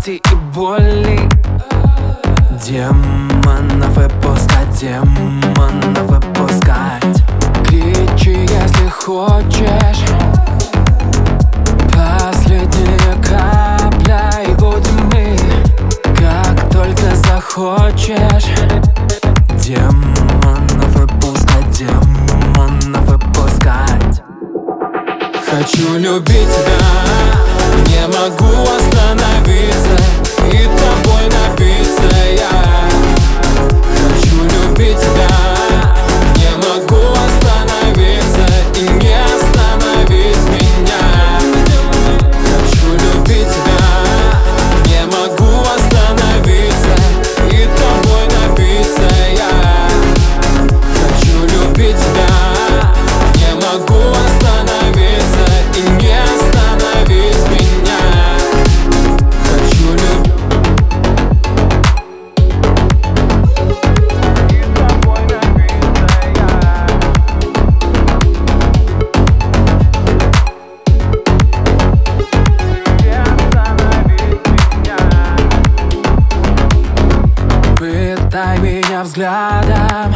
радости и боли. Демонов выпускать, демонов выпускать. Кричи, если хочешь. Последняя капля, и будем мы, как только захочешь. Демонов выпускать, демонов выпускать. Хочу любить тебя, не могу остановиться и тобой напиться я. Хочу любить тебя, не могу остановиться и не остановить меня. Хочу любить тебя, не могу остановиться и тобой напиться я. Хочу любить тебя, не могу остановиться и не остановить меня. Хочу любить. Пытай меня взглядом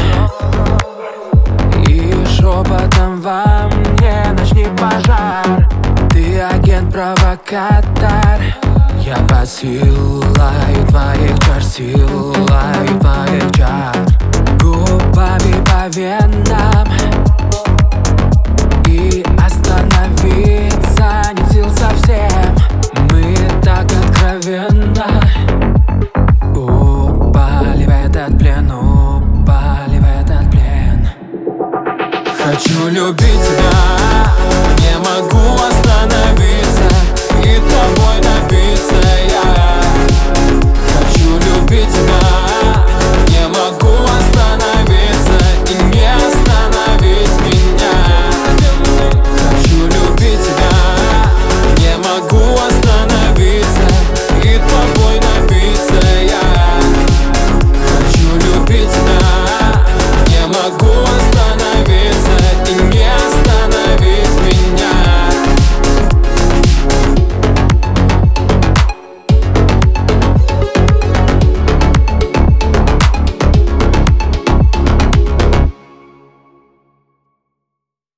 и шепотом во мне начни пожар. Ты агент-провокатор, я под силой твоих чар, силой твоих чар. Губами по венам